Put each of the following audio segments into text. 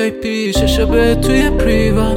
VIP چشا به توی پریوا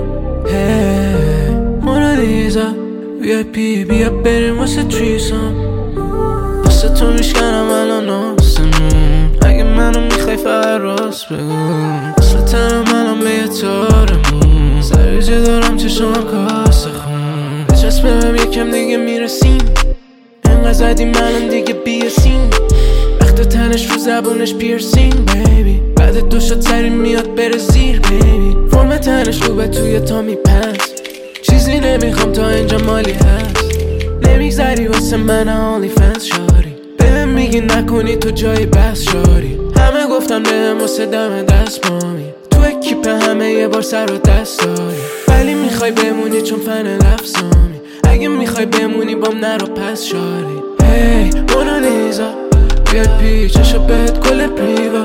هی مونالیزا VIP بیا بریم واسه تریسام واسه تو میشکنم الان آسمون اگه منو میخوای فقط راست بگو اصلا تنم الان به یه تارمون سریجه دارم چشم کاسه خون بچسبم یکم دیگه میرسیم انقدر زدیم الان دیگه بیاسیم وقت تنش رو زبونش پیرسینگ بیبی بعد دو شد سری میاد بره زیر بیبی فرم تنش رو به توی تا میپس چیزی نمیخوام تا اینجا مالی هست نمیگذری واسه من آنلی فنس شاری بهم میگی نکنی تو جای بس شاری همه گفتن بهم واسه دم دست مامی تو اکیپ همه یه بار سر و دست داری ولی میخوای بمونی چون فن لفظامی اگه میخوای بمونی بام نرو پس شاری هی مونالیزا VIP چشا بهت گل پریوا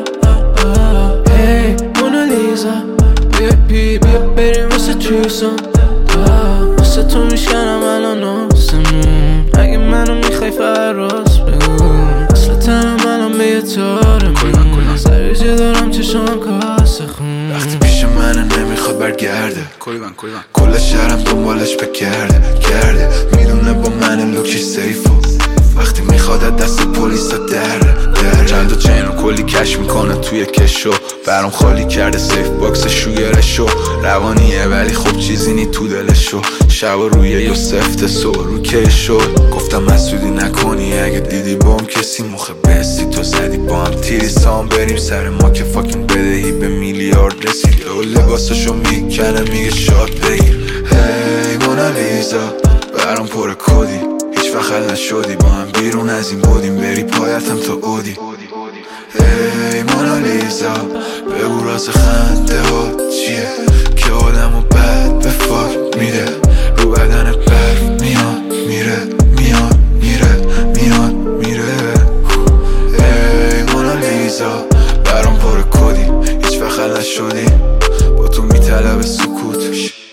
هی مونالیزا VIP بیا بریم واسه تریسام واسه تو میشکنم الان آسمون اگه منو میخوای فقط راست بگو اصلا تنم الان به یه تارمون سریجه دارم چشم کاسه خون وقتی پیش منه نمیخواد برگرده کل شهرم دنبالش بگرده میدونه با من لوکش سیفو وقتی میخواد دست پلیسا در چند تا چین رو کلی کش میکنه توی کشو برام خالی کرده سیف باکس شوگرشو روانیه ولی خب چیزی نی تو دلشو شب روی یوسفت سو رو کشو گفتم مسئولی نکنی اگه دیدی بام کسی مخه بستی تو زدی با هم تیری سام بریم سر ما که فاکین بدهی به میلیارد رسید و لباسشو میکنه میگه شاد بگیر هی مونالیزا برام پر کدی هیچ وقت حل نشدی با هم بیرون از این بودیم بری پایتم تا اودی هی مونالیزا بگو راز خنده ها چیه که آدمو بد به فاک میده رو بدنت برف میاد میره میاد میره میاد میره هی مونالیزا برام پر کدی هیچ وقت حل نشدی با تو میطلب سکوت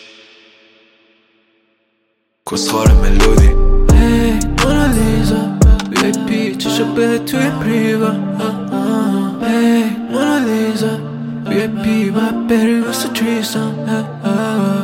کسخار ملودی مونالیزا VIP چشا به توی پریوا هی مونالیزا VIP باید بری واسه تریسام